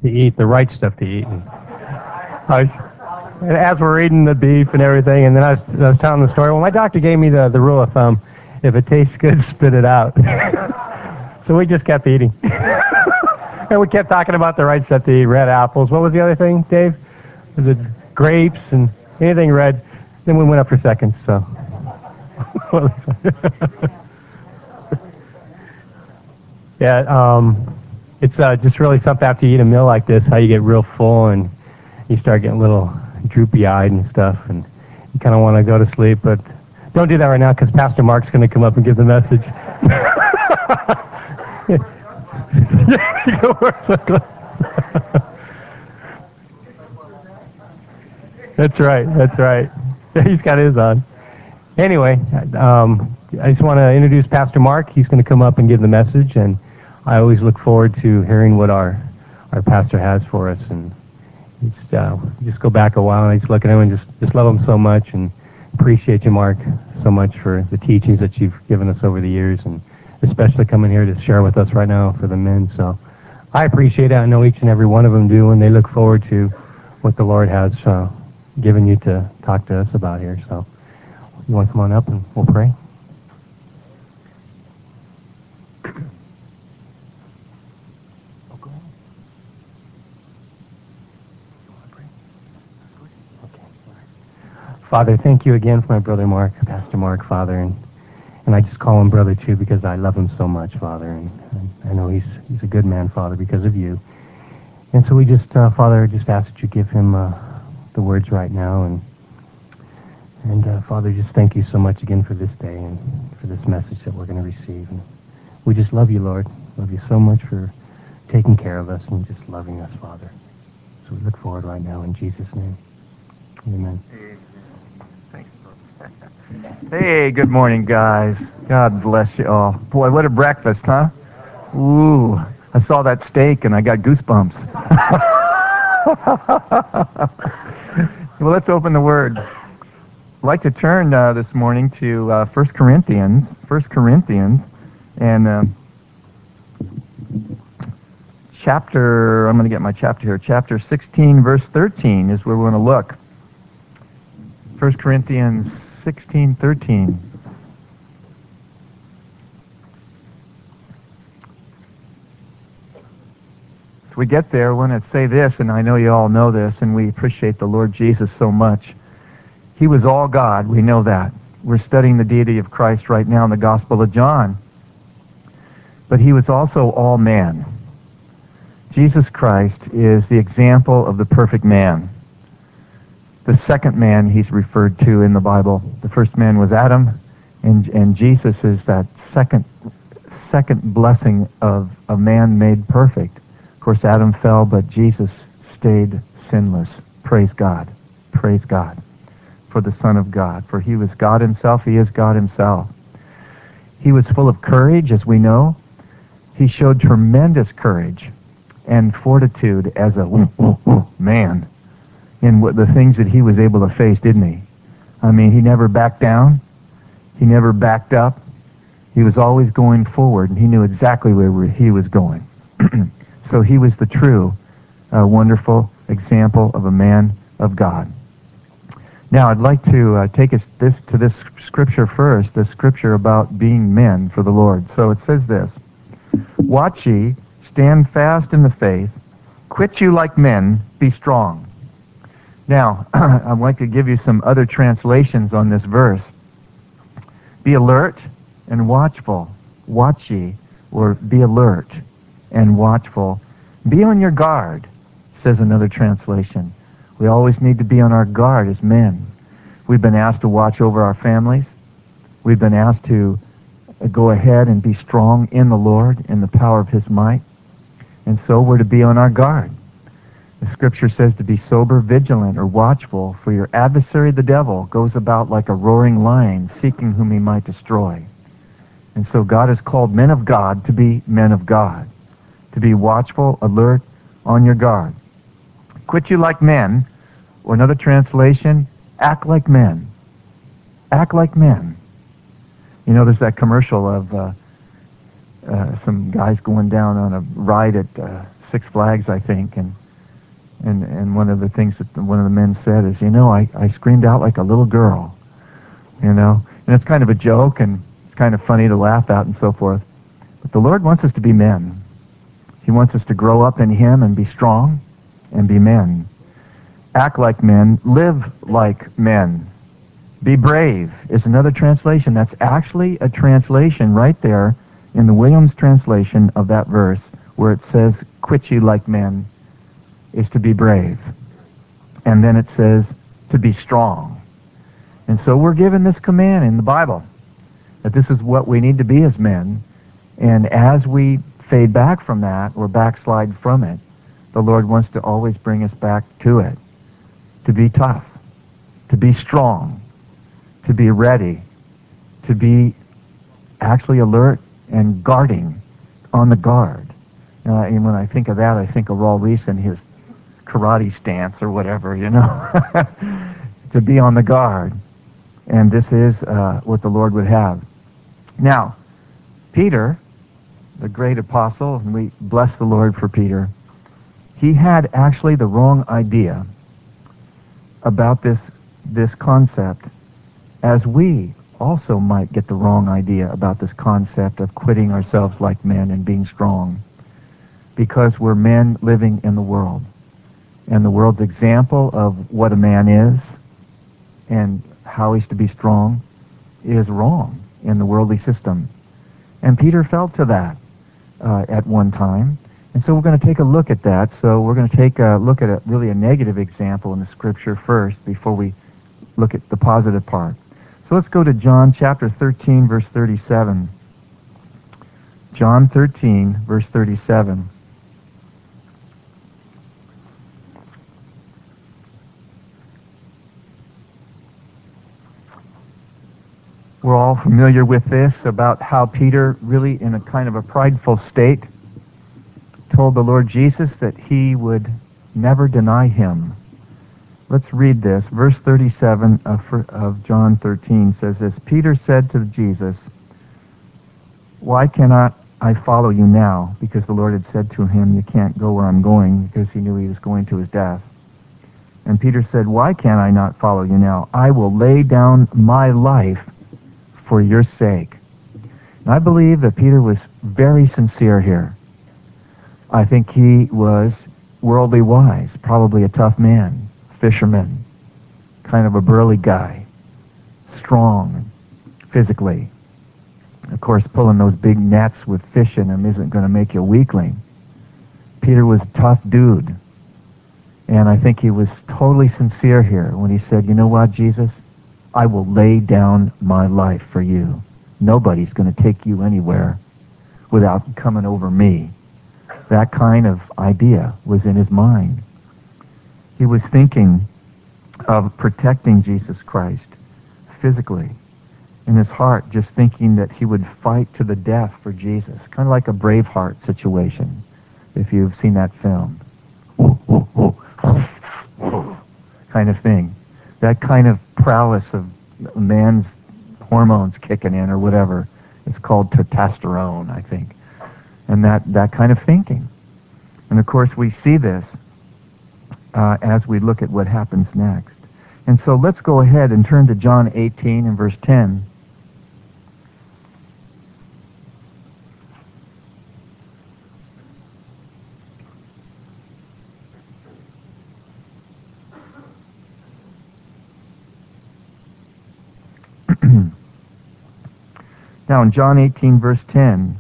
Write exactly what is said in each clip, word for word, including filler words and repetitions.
to eat, the right stuff to eat. And, I was, and as we're eating the beef and everything, and then I was, I was telling the story, well, my doctor gave me the, the rule of thumb, if it tastes good, spit it out. So we just kept eating. And we kept talking about the right stuff to eat, red apples. What was the other thing, Dave? Was it grapes and anything red? Then we went up for seconds, so. Yeah, um, it's uh, just really something after you eat a meal like this, how you get real full and you start getting a little droopy-eyed and stuff, and you kind of want to go to sleep, but don't do that right now because Pastor Mark's going to come up and give the message. You go wear sunglasses. That's right, that's right. He's got his on. Anyway, um, I just want to introduce Pastor Mark. He's going to come up and give the message, and I always look forward to hearing what our our pastor has for us. And just, uh, just go back a while and I just look at him and just, just love him so much and appreciate you, Mark, so much for the teachings that you've given us over the years, and especially coming here to share with us right now for the men. So I appreciate it. I know each and every one of them do, and they look forward to what the Lord has uh, given you to talk to us about here. So you want to come on up and we'll pray? Father, thank you again for my brother Mark, Pastor Mark, Father, and and I just call him brother too because I love him so much, Father, and, and I know he's he's a good man, Father, because of you. And so we just, uh, Father, just ask that you give him uh, the words right now, and and uh, Father, just thank you so much again for this day and for this message that we're going to receive. And we just love you, Lord. Love you so much for taking care of us and just loving us, Father. So we look forward right now in Jesus' name. Amen. Thanks. Hey, good morning, guys. God bless you all. Boy, what a breakfast, huh? Ooh, I saw that steak and I got goosebumps. Well, let's open the Word. I'd like to turn uh, this morning to uh, First Corinthians. First Corinthians, and uh, chapter, I'm going to get my chapter here. Chapter sixteen, verse thirteen is where we want to look. First Corinthians sixteen thirteen. So we get there, I want to say this, and I know you all know this, and we appreciate the Lord Jesus so much. He was all God, we know that. We're studying the deity of Christ right now in the Gospel of John. But he was also all man. Jesus Christ is the example of the perfect man. The second man he's referred to in the Bible. The first man was Adam, and and Jesus is that second second blessing of a man made perfect. Of course, Adam fell, but Jesus stayed sinless. Praise God. Praise God for the Son of God. For he was God himself. He is God himself. He was full of courage, as we know. He showed tremendous courage and fortitude as a man in what the things that he was able to face, didn't he? I mean, he never backed down. He never backed up. He was always going forward, and he knew exactly where he was going. So he was the true, uh, wonderful example of a man of God. Now, I'd like to uh, take us this to this scripture first, this scripture about being men for the Lord. So it says this: "Watch ye, stand fast in the faith, quit you like men, be strong." Now, I'd like to give you some other translations on this verse. Be alert and watchful. Watch ye, or be alert and watchful. Be on your guard, says another translation. We always need to be on our guard as men. We've been asked to watch over our families. We've been asked to go ahead and be strong in the Lord, in the power of his might. And so we're to be on our guard. The scripture says to be sober, vigilant, or watchful, for your adversary, the devil, goes about like a roaring lion, seeking whom he might destroy. And so God has called men of God to be men of God, to be watchful, alert, on your guard. Quit you like men, or another translation, act like men. Act like men. You know, there's that commercial of uh, uh, some guys going down on a ride at uh, Six Flags, I think, and and and one of the things that one of the men said is, you know, I, I screamed out like a little girl, you know, and it's kind of a joke and it's kind of funny to laugh at and so forth. But the Lord wants us to be men. He wants us to grow up in Him and be strong and be men. Act like men, live like men. Be brave is another translation. That's actually a translation right there in the Williams translation of that verse where it says, quit ye like men, is to be brave. And then it says to be strong. And so we're given this command in the Bible that this is what we need to be as men. And as we fade back from that or backslide from it, the Lord wants to always bring us back to it. To be tough, to be strong, to be ready, to be actually alert and guarding, on the guard. Uh, and when I think of that, I think of Raul Reese and his karate stance or whatever, you know, to be on the guard. And this is uh, what the Lord would have. Now, Peter, the great apostle, and we bless the Lord for Peter, he had actually the wrong idea about this, this concept, as we also might get the wrong idea about this concept of quitting ourselves like men and being strong, because we're men living in the world. And the world's example of what a man is and how he's to be strong is wrong in the worldly system. And Peter fell to that uh, at one time. And so we're going to take a look at that. So we're going to take a look at a really a negative example in the Scripture first before we look at the positive part. So let's go to John chapter thirteen, verse thirty-seven. John thirteen, verse thirty-seven. We're all familiar with this, about how Peter, really in a kind of a prideful state, told the Lord Jesus that he would never deny him. Let's read this. Verse thirty-seven of, of John thirteen says this. Peter said to Jesus, why cannot I follow you now? Because the Lord had said to him, you can't go where I'm going, because he knew he was going to his death. And Peter said, why can I not follow you now? I will lay down my life for your sake. And I believe that Peter was very sincere here. I think he was worldly wise, probably a tough man, fisherman, kind of a burly guy, strong physically. Of course, pulling those big nets with fish in them isn't going to make you a weakling. Peter was a tough dude. And I think he was totally sincere here when he said, you know what, Jesus? I will lay down my life for you. Nobody's going to take you anywhere without coming over me. That kind of idea was in his mind. He was thinking of protecting Jesus Christ physically. In his heart, just thinking that he would fight to the death for Jesus. Kind of like a Braveheart situation, if you've seen that film. Kind of thing. That kind of prowess of man's hormones kicking in or whatever. It's called testosterone, I think. And that, that kind of thinking. And of course we see this uh, as we look at what happens next. And so let's go ahead and turn to John eighteen and verse ten. Now in John eighteen verse ten,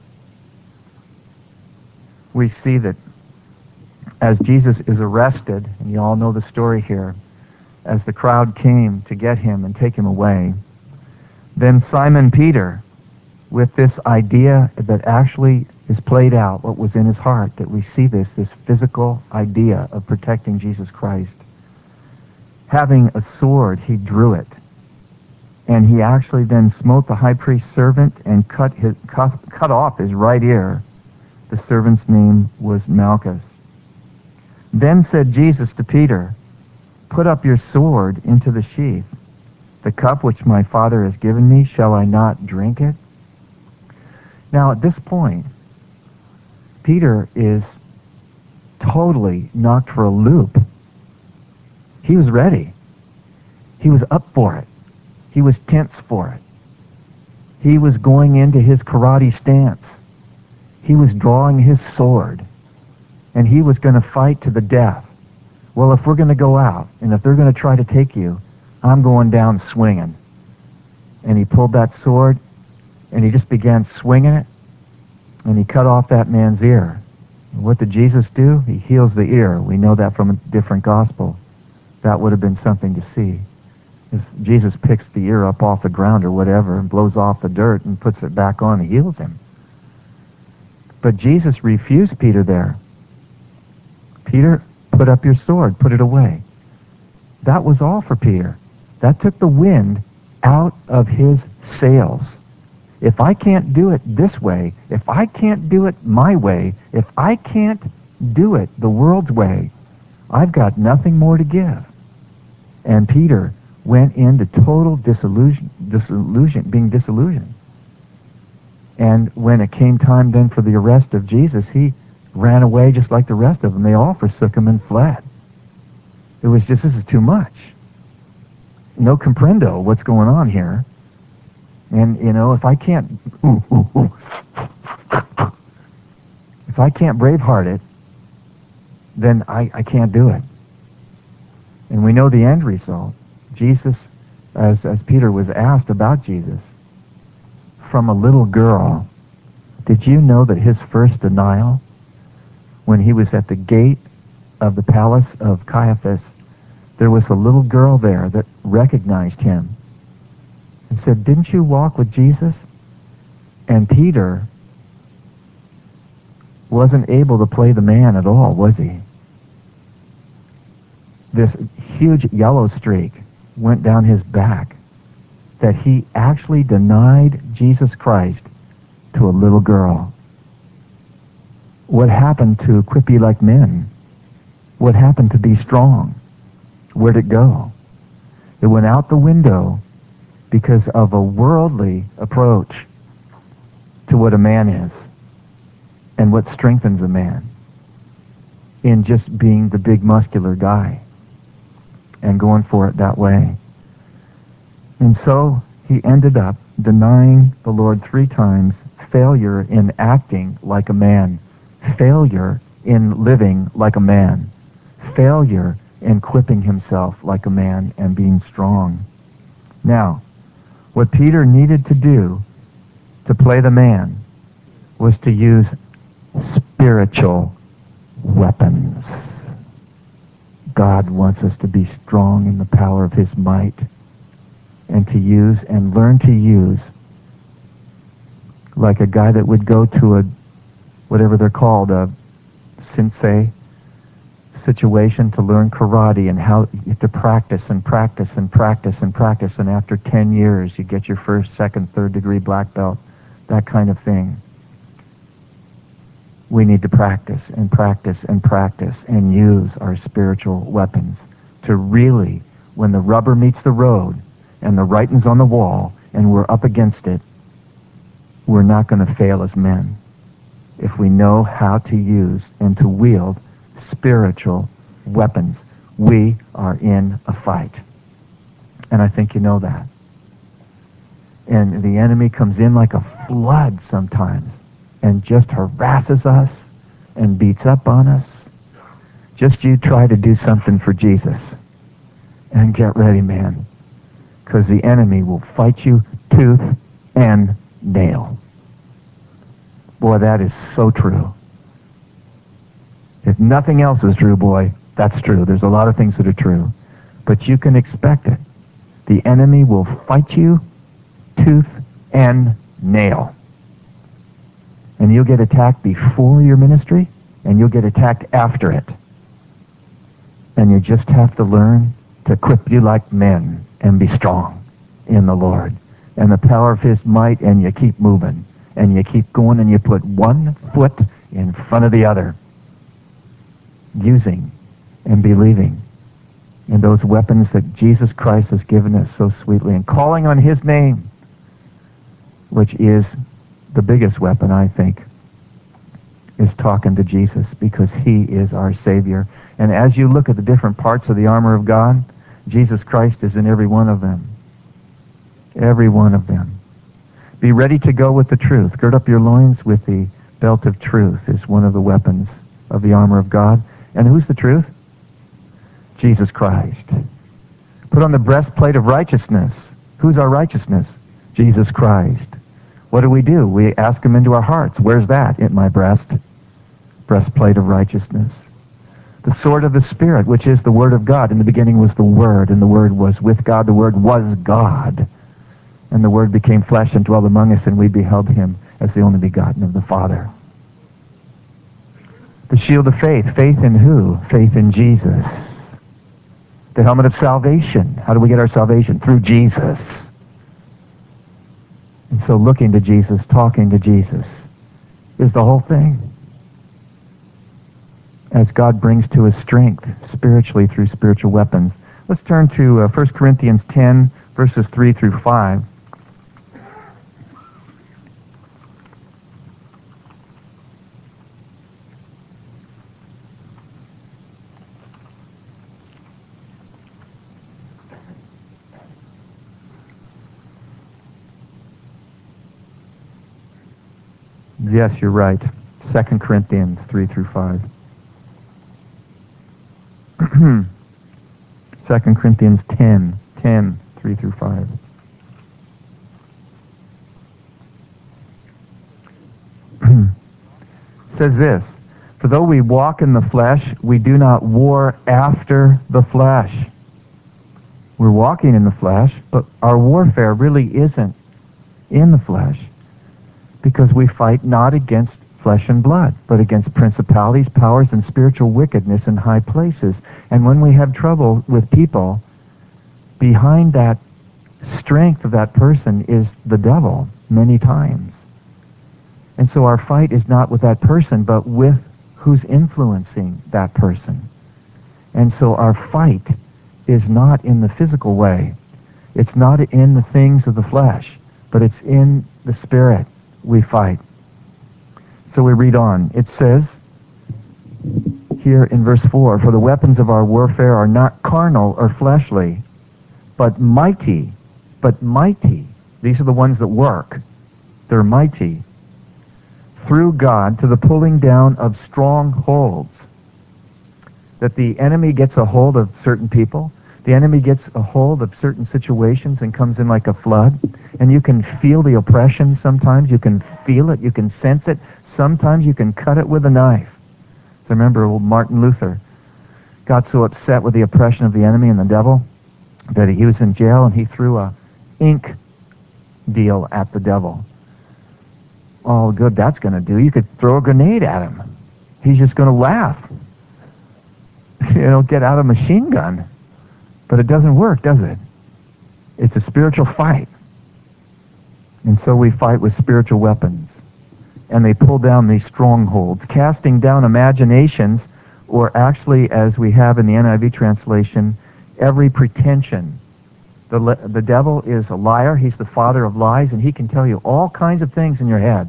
we see that as Jesus is arrested, and you all know the story here, as the crowd came to get him and take him away, then Simon Peter, with this idea that actually is played out, what was in his heart, that we see this, this physical idea of protecting Jesus Christ, having a sword, he drew it. And he actually then smote the high priest's servant and cut, his, cut, cut off his right ear. The servant's name was Malchus. Then said Jesus to Peter, put up your sword into the sheath. The cup which my Father has given me, shall I not drink it? Now, at this point, Peter is totally knocked for a loop. He was ready. He was up for it. He was tense for it. He was going into his karate stance. He was drawing his sword. And he was going to fight to the death. Well, if we're going to go out, and if they're going to try to take you, I'm going down swinging. And he pulled that sword, and he just began swinging it, and he cut off that man's ear. What did Jesus do? He heals the ear. We know that from a different gospel. That would have been something to see. As Jesus picks the ear up off the ground or whatever and blows off the dirt and puts it back on and heals him. But Jesus refused Peter there. Peter, put up your sword, put it away. That was all for Peter. That took the wind out of his sails. If I can't do it this way, if I can't do it my way, if I can't do it the world's way, I've got nothing more to give. And Peter went into total disillusion, disillusion, being disillusioned. And when it came time then for the arrest of Jesus, he ran away just like the rest of them. They all forsook him and fled. It was just, this is too much. No comprendo what's going on here. And, you know, if I can't, ooh, ooh, ooh, if I can't braveheart it, then I, I can't do it. And we know the end result. Jesus, as, as Peter was asked about Jesus, from a little girl, did you know that his first denial, when he was at the gate of the palace of Caiaphas, there was a little girl there that recognized him and said, didn't you walk with Jesus? And Peter wasn't able to play the man at all, was he? This huge yellow streak went down his back, that he actually denied Jesus Christ to a little girl. What happened to quit be like men? What happened to be strong? Where'd it go? It went out the window because of a worldly approach to what a man is and what strengthens a man in just being the big muscular guy and going for it that way. And so he ended up denying the Lord three times, failure in acting like a man, failure in living like a man, failure in equipping himself like a man and being strong. Now, what Peter needed to do to play the man was to use spiritual weapons. God wants us to be strong in the power of his might and to use and learn to use, like a guy that would go to a, whatever they're called, a sensei situation to learn karate, and how you have to practice and practice and practice and practice, and after ten years you get your first, second, third degree black belt, that kind of thing. We need to practice and practice and practice and use our spiritual weapons to really, when the rubber meets the road and the writing's on the wall and we're up against it, we're not going to fail as men if we know how to use and to wield spiritual weapons. We are in a fight. And I think you know that. And the enemy comes in like a flood sometimes and just harasses us and beats up on us. Just you try to do something for Jesus and get ready, man, because the enemy will fight you tooth and nail. Boy, that is so true. If nothing else is true, boy, that's true. There's a lot of things that are true. But you can expect it. The enemy will fight you tooth and nail. And you'll get attacked before your ministry, and you'll get attacked after it. And you just have to learn to equip you like men and be strong in the Lord and the power of his might, and you keep moving and you keep going and you put one foot in front of the other, using and believing in those weapons that Jesus Christ has given us so sweetly, and calling on his name, which is the biggest weapon, I think, is talking to Jesus, because he is our Savior. And as you look at the different parts of the armor of God, Jesus Christ is in every one of them. Every one of them. Be ready to go with the truth. Gird up your loins with the belt of truth is one of the weapons of the armor of God. And who's the truth? Jesus Christ. Put on the breastplate of righteousness. Who's our righteousness? Jesus Christ. What do we do? We ask him into our hearts. Where's that? In my breast. Breastplate of righteousness. The sword of the Spirit, which is the Word of God. In the beginning was the Word, and the Word was with God. The Word was God. And the Word became flesh and dwelt among us, and we beheld him as the only begotten of the Father. The shield of faith. Faith in who? Faith in Jesus. The helmet of salvation. How do we get our salvation? Through Jesus. And so looking to Jesus, talking to Jesus, is the whole thing. As God brings to his strength spiritually through spiritual weapons. Let's turn to uh, First Corinthians ten, verses three through five. Yes, you're right. Second Corinthians three through five. Second Corinthians ten, ten, three through five. Says this, for though we walk in the flesh, we do not war after the flesh. We're walking in the flesh, but our warfare really isn't in the flesh, because we fight not against flesh and blood, but against principalities, powers, and spiritual wickedness in high places. And when we have trouble with people, behind that strength of that person is the devil many times. And so our fight is not with that person, but with who's influencing that person. And so our fight is not in the physical way. It's not in the things of the flesh, but it's in the spirit we fight. So we read on. It says here in verse four, for the weapons of our warfare are not carnal or fleshly, but mighty, but mighty. These are the ones that work. They're mighty. Through God to the pulling down of strongholds. That the enemy gets a hold of certain people. The enemy gets a hold of certain situations and comes in like a flood. And you can feel the oppression sometimes. You can feel it. You can sense it. Sometimes you can cut it with a knife. So remember old Martin Luther got so upset with the oppression of the enemy and the devil that he was in jail, and he threw a ink deal at the devil. All good that's going to do. You could throw a grenade at him. He's just going to laugh. You know, get out a machine gun. But it doesn't work, does it? It's a spiritual fight. And so we fight with spiritual weapons. And they pull down these strongholds, casting down imaginations, or actually, as we have in the N I V translation, every pretension. The, le- the devil is a liar. He's the father of lies, and he can tell you all kinds of things in your head.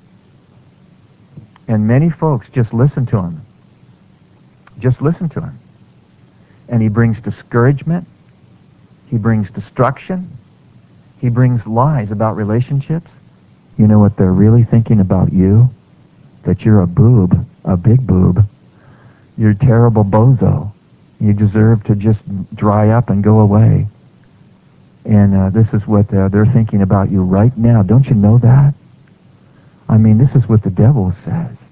And many folks just listen to him. Just listen to him. And he brings discouragement. He brings destruction. He brings lies about relationships. You know what they're really thinking about you? That you're a boob, a big boob. You're a terrible bozo. You deserve to just dry up and go away. And uh, this is what uh, they're thinking about you right now. Don't you know that? I mean, this is what the devil says.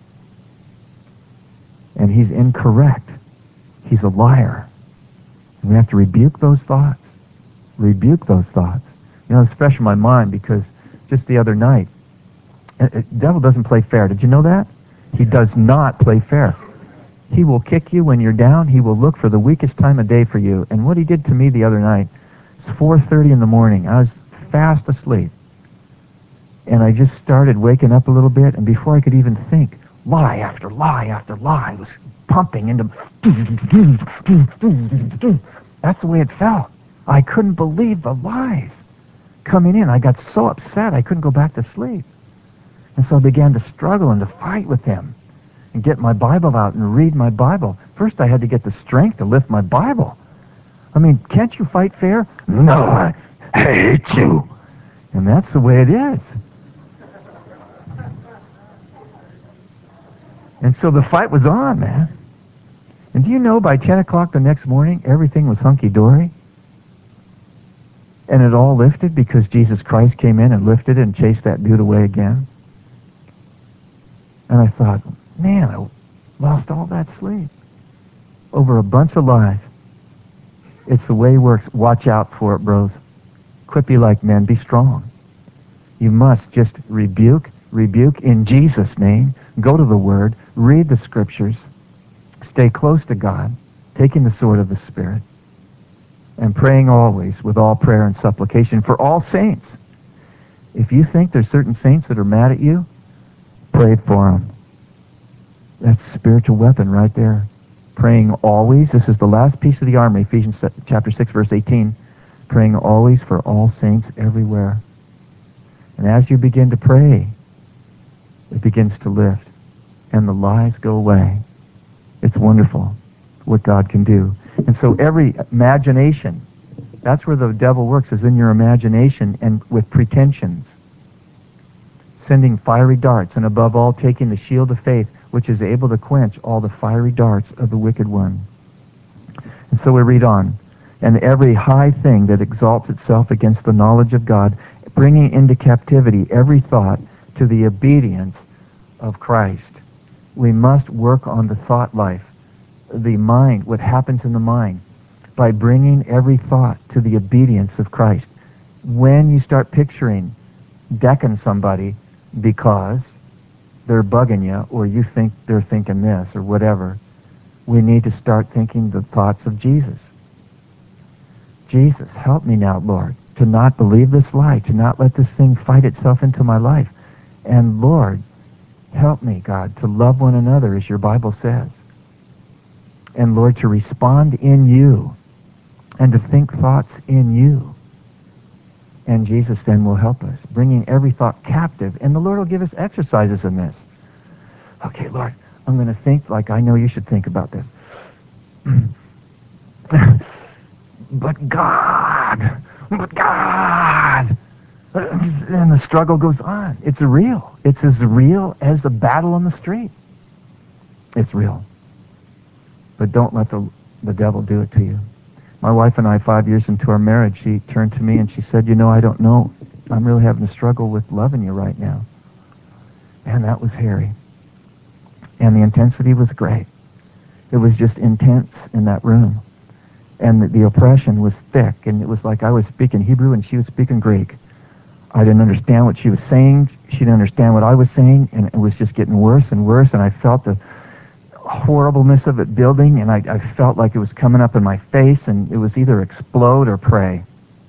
And he's incorrect. He's a liar. And we have to rebuke those thoughts. Rebuke those thoughts. You know, it's fresh in my mind because just the other night, the devil doesn't play fair. Did you know that? He does not play fair. He will kick you when you're down. He will look for the weakest time of day for you. And what he did to me the other night, it's four thirty in the morning. I was fast asleep. And I just started waking up a little bit, and before I could even think, lie after lie after lie was pumping into... That's the way it felt. I couldn't believe the lies coming in. I got so upset I couldn't go back to sleep. And so I began to struggle and to fight with him and get my Bible out and read my Bible. First, I had to get the strength to lift my Bible. I mean, can't you fight fair? No, I hate you. And that's the way it is. And so the fight was on, man. And do you know, by ten o'clock the next morning, everything was hunky-dory? And it all lifted because Jesus Christ came in and lifted it and chased that dude away again. And I thought, man, I lost all that sleep over a bunch of lies. It's the way it works. Watch out for it, bros. Quit be like men. Be strong. You must just rebuke, rebuke in Jesus' name. Go to the Word. Read the Scriptures. Stay close to God, taking the sword of the Spirit, and praying always with all prayer and supplication for all saints. If you think there's certain saints that are mad at you, pray for them. That's a spiritual weapon right there. Praying always. This is the last piece of the armor, Ephesians chapter six, verse eighteen. Praying always for all saints everywhere. And as you begin to pray, it begins to lift, and the lies go away. It's wonderful what God can do. And so every imagination, that's where the devil works, is in your imagination and with pretensions. Sending fiery darts, and above all taking the shield of faith, which is able to quench all the fiery darts of the wicked one. And so we read on. And every high thing that exalts itself against the knowledge of God, bringing into captivity every thought to the obedience of Christ. We must work on the thought life, the mind, what happens in the mind, by bringing every thought to the obedience of Christ. When you start picturing decking somebody because they're bugging you, or you think they're thinking this, or whatever, we need to start thinking the thoughts of Jesus. Jesus, help me now, Lord, to not believe this lie, to not let this thing fight itself into my life. And Lord, help me, God, to love one another as your Bible says. And Lord, to respond in you and to think thoughts in you. And Jesus then will help us, bringing every thought captive. And the Lord will give us exercises in this. Okay, Lord, I'm going to think like I know you should think about this. But God, but God. And the struggle goes on. It's real. It's as real as a battle on the street. It's real. But don't let the, the devil do it to you. My wife and I, five years into our marriage, she turned to me and she said, you know, I don't know. I'm really having a struggle with loving you right now. And that was hairy. And the intensity was great. It was just intense in that room. And the, the oppression was thick. And it was like I was speaking Hebrew and she was speaking Greek. I didn't understand what she was saying. She didn't understand what I was saying. And it was just getting worse and worse. And I felt the horribleness of it building. And I, I felt like it was coming up in my face. And it was either explode or pray.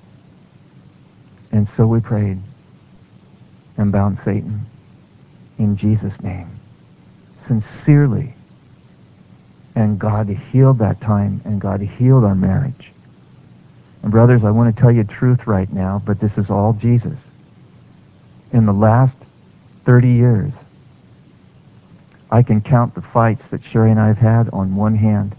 And so we prayed and bound Satan in Jesus' name. Sincerely. And God healed that time, and God healed our marriage. And brothers, I want to tell you truth right now, but this is all Jesus. In the last thirty years, I can count the fights that Sherry and I have had on one hand.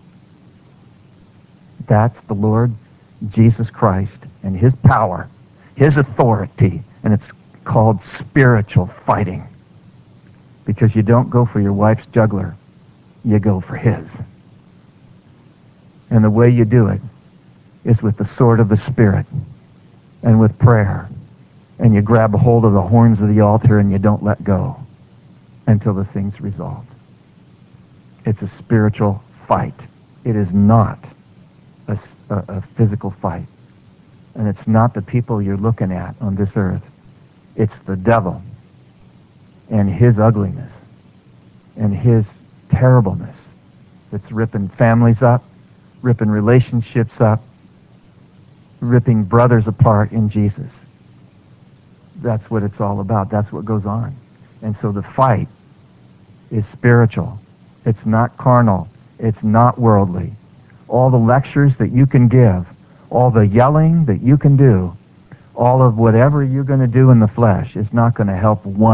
That's the Lord Jesus Christ and his power, his authority, and it's called spiritual fighting. Because you don't go for your wife's jugular, you go for his. And the way you do it is with the sword of the Spirit and with prayer. And you grab a hold of the horns of the altar and you don't let go until the thing's resolved. It's a spiritual fight. It is not a, a, a physical fight. And it's not the people you're looking at on this earth. It's the devil and his ugliness and his terribleness that's ripping families up, ripping relationships up, ripping brothers apart in Jesus. That's what it's all about. That's what goes on. And so the fight is spiritual. It's not carnal. It's not worldly. All the lectures that you can give, all the yelling that you can do, all of whatever you're going to do in the flesh is not going to help one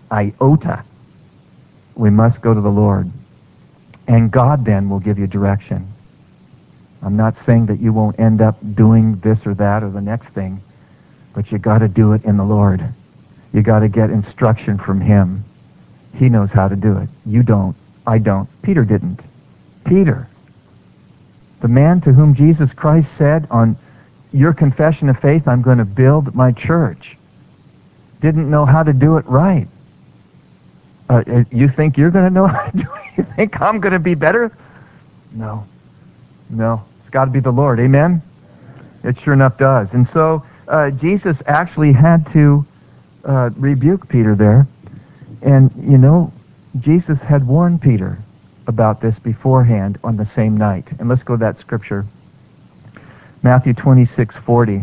iota. We must go to the Lord. And God then will give you direction. I'm not saying that you won't end up doing this or that or the next thing, but you got to do it in the Lord. You got to get instruction from him. He knows how to do it. You don't. I don't. Peter didn't. Peter, the man to whom Jesus Christ said, on your confession of faith, I'm going to build my church, didn't know how to do it right. Uh, you think you're going to know how to do it? You think I'm going to be better? No. No. It's got to be the Lord. Amen? It sure enough does. And so uh, Jesus actually had to uh, rebuke Peter there. And, you know, Jesus had warned Peter about this beforehand on the same night. And let's go to that scripture. Matthew twenty-six forty.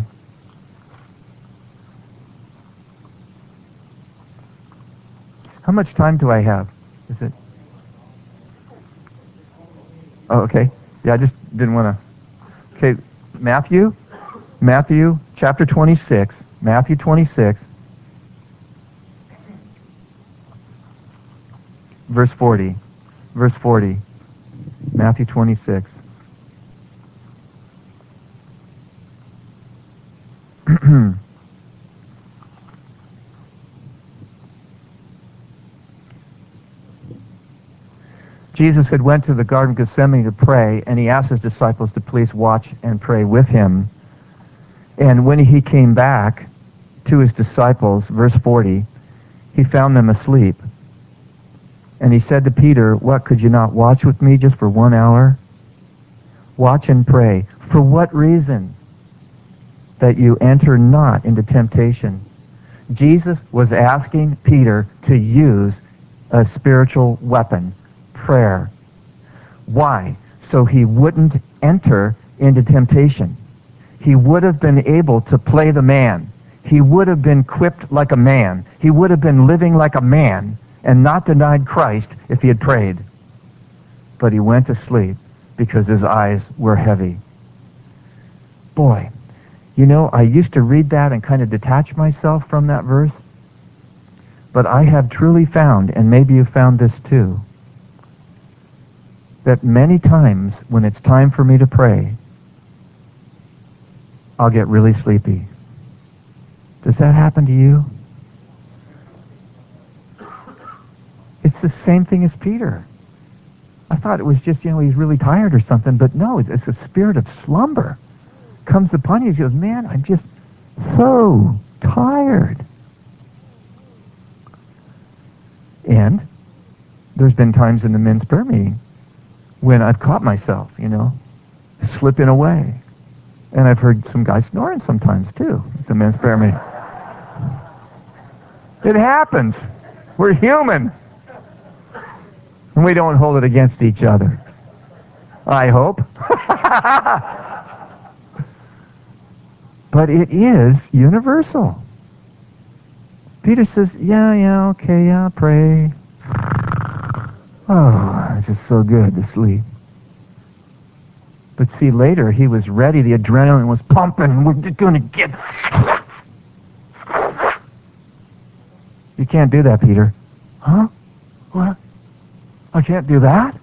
How much time do I have? Is it? Oh, okay. Yeah, I just didn't want to. Okay, Matthew, Matthew chapter twenty-six, Matthew twenty-six, verse forty, verse forty, Matthew twenty-six. Jesus had went to the Garden of Gethsemane to pray, and he asked his disciples to please watch and pray with him. And when he came back to his disciples, verse forty, he found them asleep. And he said to Peter, what, could you not watch with me just for one hour? Watch and pray. For what reason? That you enter not into temptation. Jesus was asking Peter to use a spiritual weapon, prayer. Why? So he wouldn't enter into temptation. He would have been able to play the man. He would have been equipped like a man. He would have been living like a man and not denied Christ if he had prayed. But he went to sleep because his eyes were heavy. Boy, you know, I used to read that and kind of detach myself from that verse. But I have truly found, and maybe you found this too, that many times when it's time for me to pray, I'll get really sleepy. Does that happen to you? It's the same thing as Peter. I thought it was just, you know, he's really tired or something, but no, it's, it's a spirit of slumber comes upon you. He goes, man, I'm just so tired. And there's been times in the men's prayer meeting when I've caught myself, you know, slipping away. And I've heard some guys snoring sometimes, too, at the men's prayer meeting. It happens. We're human. And we don't hold it against each other. I hope. But it is universal. Peter says, yeah, yeah, okay, yeah, pray. Oh, it's just so good to sleep. But see, later he was ready. The adrenaline was pumping. We're going to get... You can't do that, Peter. Huh? What? I can't do that?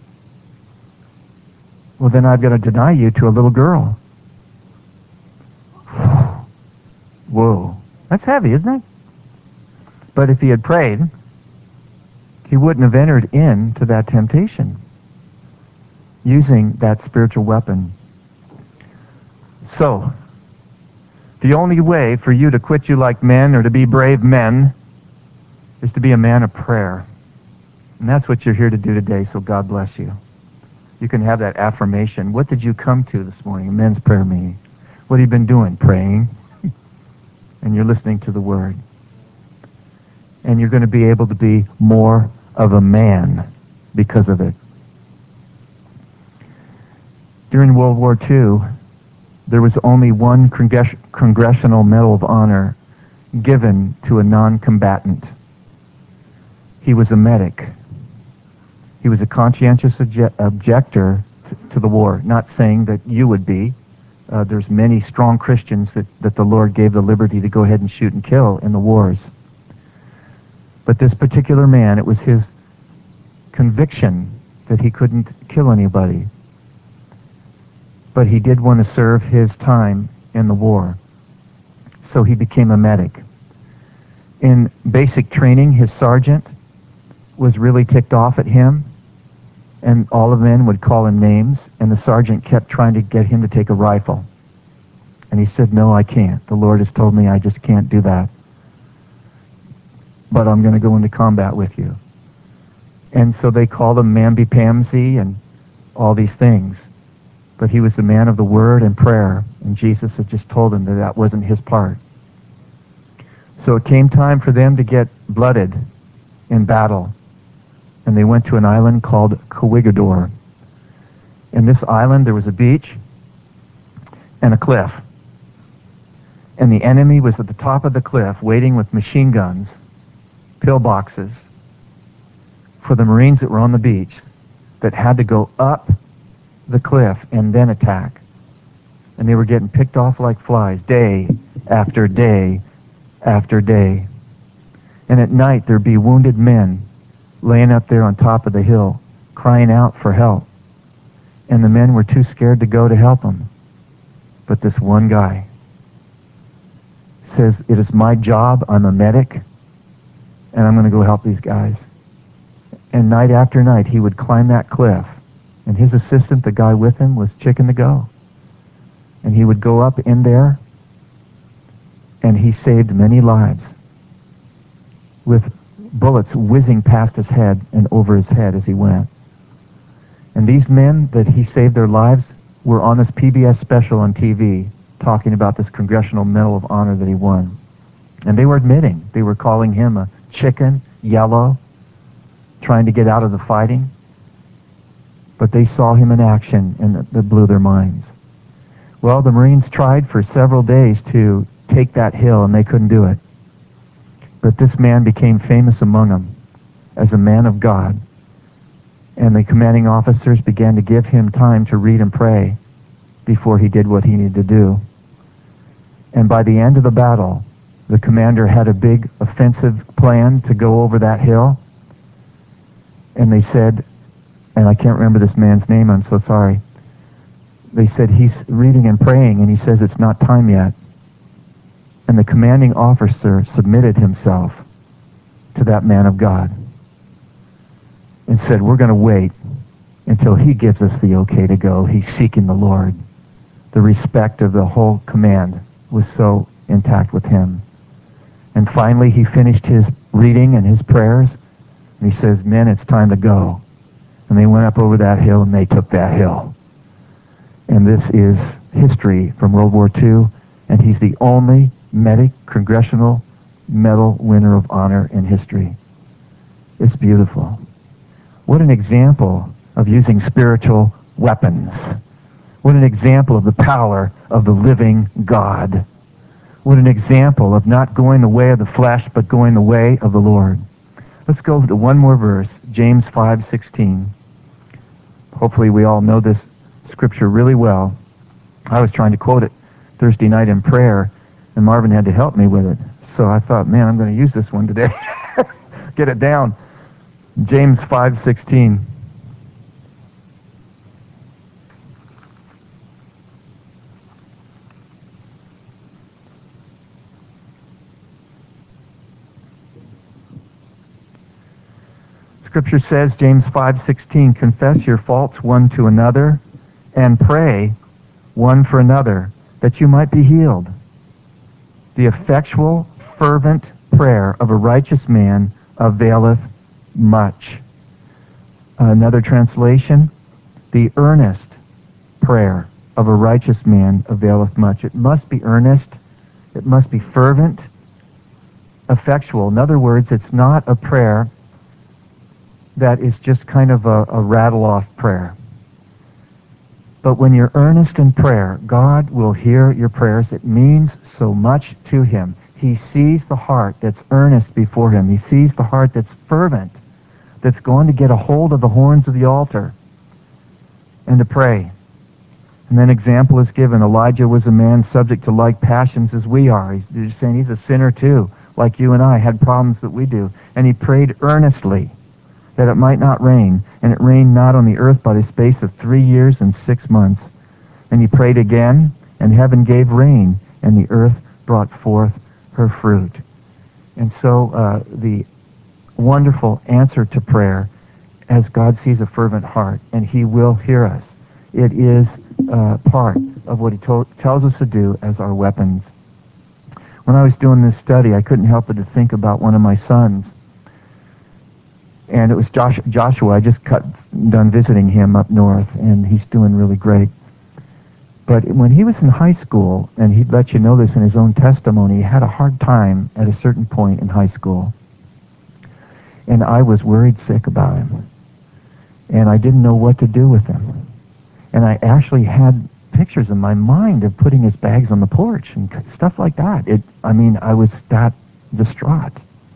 Well, then I've got to deny you to a little girl. Whoa. That's heavy, isn't it? But if he had prayed, he wouldn't have entered into that temptation using that spiritual weapon. So, the only way for you to quit you like men or to be brave men is to be a man of prayer. And that's what you're here to do today, so God bless you. You can have that affirmation. What did you come to this morning? A men's prayer meeting. What have you been doing? Praying. And you're listening to the Word. And you're going to be able to be more of a man because of it. During World War Two, there was only one congress- Congressional Medal of Honor given to a non-combatant. He was a medic. He was a conscientious obje- objector to, to the war. Not saying that you would be. Uh, there's many strong Christians that, that the Lord gave the liberty to go ahead and shoot and kill in the wars. But this particular man, it was his conviction that he couldn't kill anybody. But he did want to serve his time in the war. So he became a medic. In basic training, his sergeant was really ticked off at him, and all the men would call him names, and the sergeant kept trying to get him to take a rifle. And he said, no, I can't. The Lord has told me I just can't do that. But I'm going to go into combat with you. And so they called him mamby-pamsy and all these things. But he was a man of the word and prayer, and Jesus had just told him that that wasn't his part. So it came time for them to get blooded in battle, and they went to an island called Corregidor. In this island there was a beach and a cliff, and the enemy was at the top of the cliff waiting with machine guns, pillboxes, for the Marines that were on the beach that had to go up the cliff and then attack. And they were getting picked off like flies day after day after day. And at night there'd be wounded men laying up there on top of the hill crying out for help. And the men were too scared to go to help them. But this one guy says, it is my job, I'm a medic, and I'm going to go help these guys. And night after night he would climb that cliff, and his assistant, the guy with him, was chicken to go. And he would go up in there, and he saved many lives with bullets whizzing past his head and over his head as he went. And these men that he saved their lives were on this P B S special on T V talking about this Congressional Medal of Honor that he won. And they were admitting, they were calling him a chicken, yellow, trying to get out of the fighting. But they saw him in action, and that blew their minds. Well, the Marines tried for several days to take that hill, and they couldn't do it. But this man became famous among them as a man of God. And the commanding officers began to give him time to read and pray before he did what he needed to do. And by the end of the battle, the commander had a big offensive plan to go over that hill. And they said, and I can't remember this man's name, I'm so sorry. They said he's reading and praying, and he says it's not time yet. And the commanding officer submitted himself to that man of God and said, we're going to wait until he gives us the okay to go. He's seeking the Lord. The respect of the whole command was so intact with him. And finally he finished his reading and his prayers, and he says, men, it's time to go. And they went up over that hill, and they took that hill. And this is history from World War Two, and he's the only medic Congressional Medal winner of honor in history. It's beautiful. What an example of using spiritual weapons. What an example of the power of the living God. What an example of not going the way of the flesh, but going the way of the Lord. Let's go to one more verse, James five sixteen. Hopefully we all know this scripture really well. I was trying to quote it Thursday night in prayer, and Marvin had to help me with it. So I thought, man, I'm going to use this one today. Get it down. James five sixteen. Scripture says, James five sixteen, confess your faults one to another and pray one for another that you might be healed. The effectual, fervent prayer of a righteous man availeth much. Another translation, the earnest prayer of a righteous man availeth much. It must be earnest. It must be fervent, effectual. In other words, it's not a prayer that is just kind of a, a rattle-off prayer. But when you're earnest in prayer, God will hear your prayers. It means so much to him. He sees the heart that's earnest before him. He sees the heart that's fervent, that's going to get a hold of the horns of the altar and to pray. And then example is given. Elijah was a man subject to like passions as we are. He's saying he's a sinner too. like you and I, had problems that we do. And he prayed earnestly that it might not rain. And it rained not on the earth by the space of three years and six months. And he prayed again, and heaven gave rain, and the earth brought forth her fruit. And so uh, the wonderful answer to prayer, as God sees a fervent heart, and he will hear us. It is uh, part of what he to- tells us to do as our weapons. When I was doing this study, I couldn't help but to think about one of my sons. And it was Josh- Joshua. I just got done visiting him up north, and he's doing really great. But when he was in high school, and he'd let you know this in his own testimony, he had a hard time at a certain point in high school. And I was worried sick about him. And I didn't know what to do with him. And I actually had pictures in my mind of putting his bags on the porch and stuff like that. It, I mean, I was that distraught.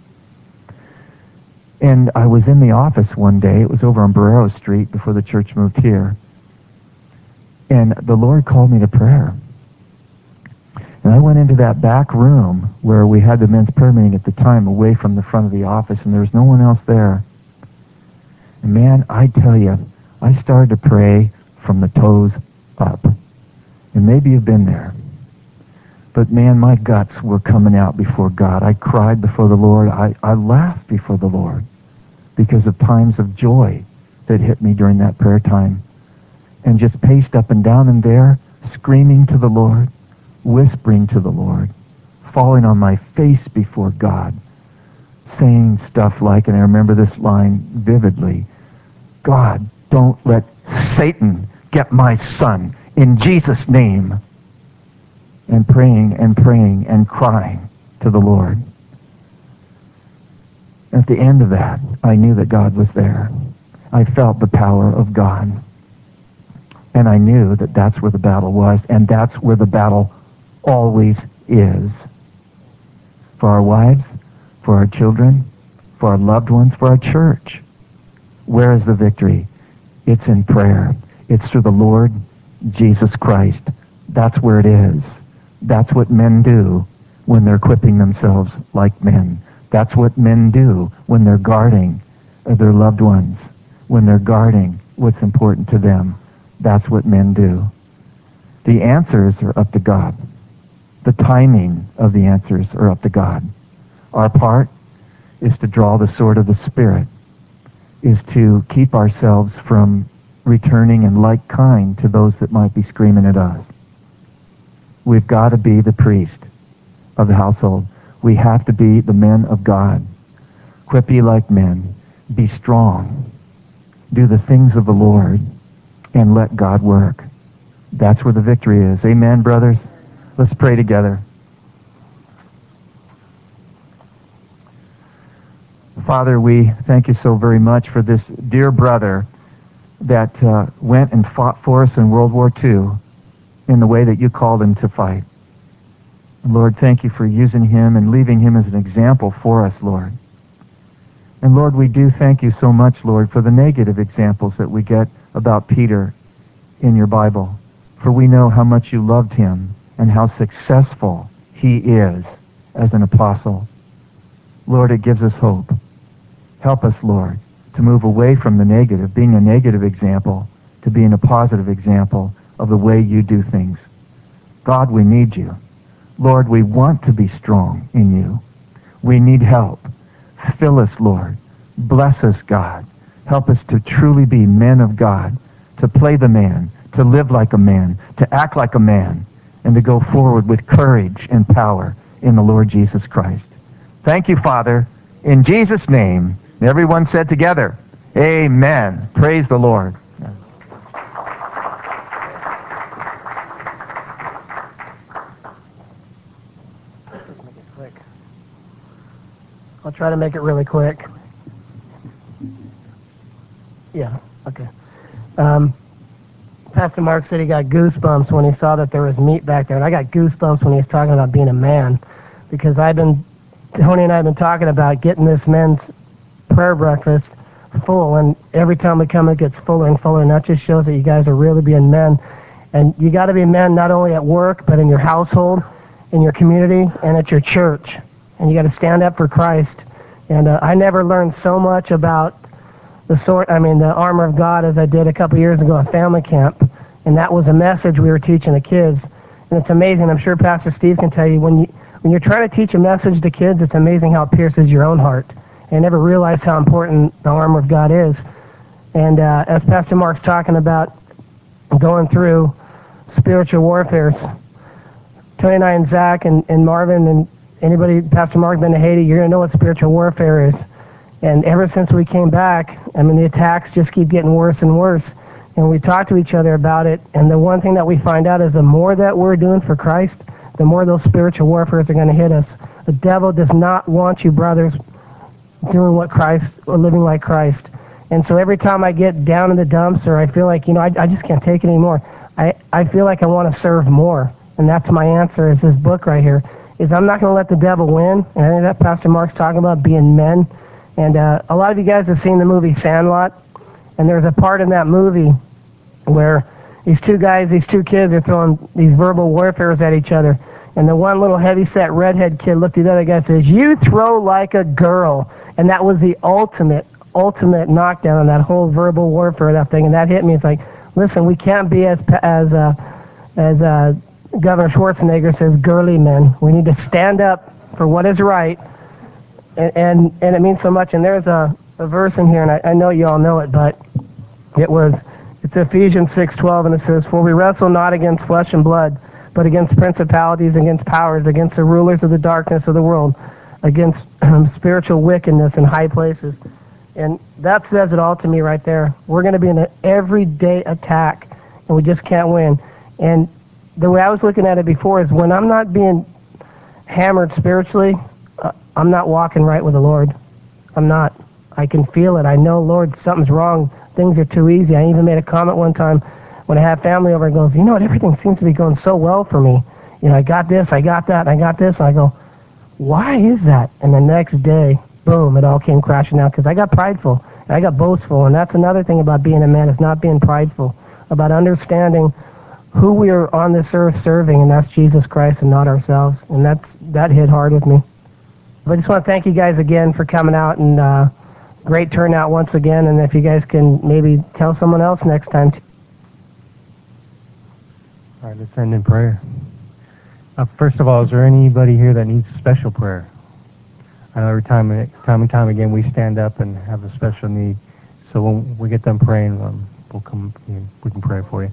And I was in the office one day. It was over on Barrero Street before the church moved here. And the Lord called me to prayer. And I went into that back room where we had the men's prayer meeting at the time, away from the front of the office, and there was no one else there. And man, I tell you, I started to pray from the toes up. And maybe you've been there. But man, my guts were coming out before God. I cried before the Lord. I, I laughed before the Lord because of times of joy that hit me during that prayer time. And just paced up and down in there, screaming to the Lord, whispering to the Lord, falling on my face before God, saying stuff like, and I remember this line vividly, God, don't let Satan get my son, in Jesus' name. And praying and praying and crying to the Lord. At the end of that, I knew that God was there. I felt the power of God. And I knew that that's where the battle was, and that's where the battle always is. For our wives, for our children, for our loved ones, for our church. Where is the victory? It's in prayer. It's through the Lord Jesus Christ. That's where it is. That's what men do when they're equipping themselves like men. That's what men do when they're guarding their loved ones, when they're guarding what's important to them. That's what men do. The answers are up to God. The timing of the answers are up to God. Our part is to draw the sword of the Spirit, is to keep ourselves from returning in like kind to those that might be screaming at us. We've got to be the priest of the household. We have to be the men of God. Equip ye like men. Be strong. Do the things of the Lord and let God work. That's where the victory is. Amen, brothers? Let's pray together. Father, we thank you so very much for this dear brother that uh, went and fought for us in World War Two in the way that you called him to fight. Lord, thank you for using him and leaving him as an example for us, Lord. And Lord, we do thank you so much, Lord, for the negative examples that we get about Peter in your Bible. For we know how much you loved him and how successful he is as an apostle. Lord, it gives us hope. Help us, Lord, to move away from the negative, being a negative example, to being a positive example of the way you do things. God, we need you. Lord, we want to be strong in you. We need help. Fill us, Lord. Bless us, God. Help us to truly be men of God, to play the man, to live like a man, to act like a man, and to go forward with courage and power in the Lord Jesus Christ. Thank you, Father. In Jesus' name, everyone said together, amen. Praise the Lord. I'll try to make it really quick. Yeah, okay. Um, Pastor Mark said he got goosebumps when he saw that there was meat back there, and I got goosebumps when he was talking about being a man, because I've been, Tony and I have been talking about getting this men's prayer breakfast full, and every time we come it gets fuller and fuller, and that just shows that you guys are really being men. And you got to be men not only at work, but in your household, in your community, and at your church. and you got to stand up for Christ. And uh, I never learned so much about the sword, I mean, the armor of God as I did a couple years ago at family camp. And that was a message we were teaching the kids. And it's amazing. I'm sure Pastor Steve can tell you, when, you, when you're trying to teach a message to kids, it's amazing how it pierces your own heart. And I never realized how important the armor of God is. And uh, as Pastor Mark's talking about going through spiritual warfares, Tony and I and Zach and, and Marvin and anybody, Pastor Mark, been to Haiti, you're going to know what spiritual warfare is. And ever since we came back, I mean, the attacks just keep getting worse and worse. And we talk to each other about it. And the one thing that we find out is the more that we're doing for Christ, the more those spiritual warfares are going to hit us. The devil does not want you, brothers, doing what Christ, or living like Christ. And so every time I get down in the dumps, or I feel like, you know, I, I just can't take it anymore, I, I feel like I want to serve more. And that's my answer, is this book right here, is I'm not going to let the devil win. And I think that Pastor Mark's talking about being men. And uh, a lot of you guys have seen the movie Sandlot. And there's a part in that movie where these two guys, these two kids are throwing these verbal warfares at each other. And the one little heavy-set redhead kid looked at the other guy and says, "You throw like a girl." And that was the ultimate, ultimate knockdown on that whole verbal warfare, that thing. And that hit me. It's like, listen, we can't be as, as, uh, as uh, Governor Schwarzenegger says, girly men. We need to stand up for what is right. And, and, and it means so much. And there's a, a verse in here, and I, I know you all know it, but it was... It's Ephesians six twelve, and it says, "For we wrestle not against flesh and blood, but against principalities, against powers, against the rulers of the darkness of the world, against um, spiritual wickedness in high places." And that says it all to me right there. We're going to be in an everyday attack, and we just can't win. And the way I was looking at it before is, when I'm not being hammered spiritually, uh, I'm not walking right with the Lord. I'm not. I can feel it. I know, Lord, something's wrong. Things are too easy. I even made a comment one time when I had family over and goes, "You know what, everything seems to be going so well for me. You know, I got this, I got that, I got this." And I go, "Why is that?" And the next day, boom, it all came crashing down, because I got prideful, and I got boastful. And that's another thing about being a man, is not being prideful, about understanding who we are on this earth serving, and that's Jesus Christ and not ourselves. And that's that hit hard with me. But I just want to thank you guys again for coming out, and uh, great turnout once again. And if you guys can maybe tell someone else next time. All right, let's end in prayer. Uh, first of all, is there anybody here that needs special prayer? I know every time, time and time again, we stand up and have a special need. So when we get done praying, um, we'll come. You know, we can pray for you.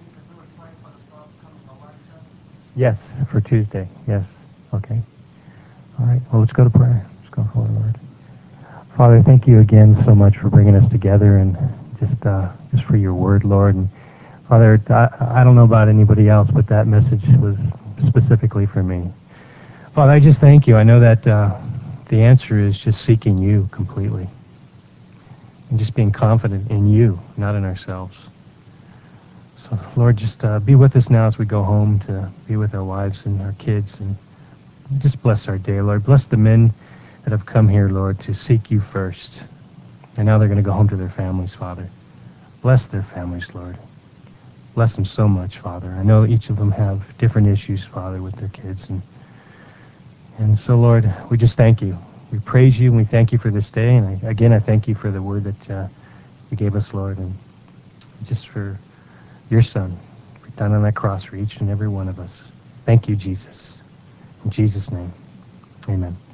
Yes, for Tuesday. Yes. Okay. All right. Well, let's go to prayer. Let's go forward. Father, thank you again so much for bringing us together, and just uh, just for your word, Lord. And Father, I, I don't know about anybody else, but that message was specifically for me. Father, I just thank you. I know that uh, the answer is just seeking you completely, and just being confident in you, not in ourselves. So, Lord, just uh, be with us now as we go home to be with our wives and our kids, and just bless our day, Lord. Bless the men that have come here, Lord, to seek you first. And now they're going to go home to their families, Father. Bless their families, Lord. Bless them so much, Father. I know each of them have different issues, Father, with their kids. And and so, Lord, we just thank you. We praise you, and we thank you for this day. And I, again, I thank you for the word that uh, you gave us, Lord, and just for your Son, for dying on that cross for each and every one of us. Thank you, Jesus. In Jesus' name, amen.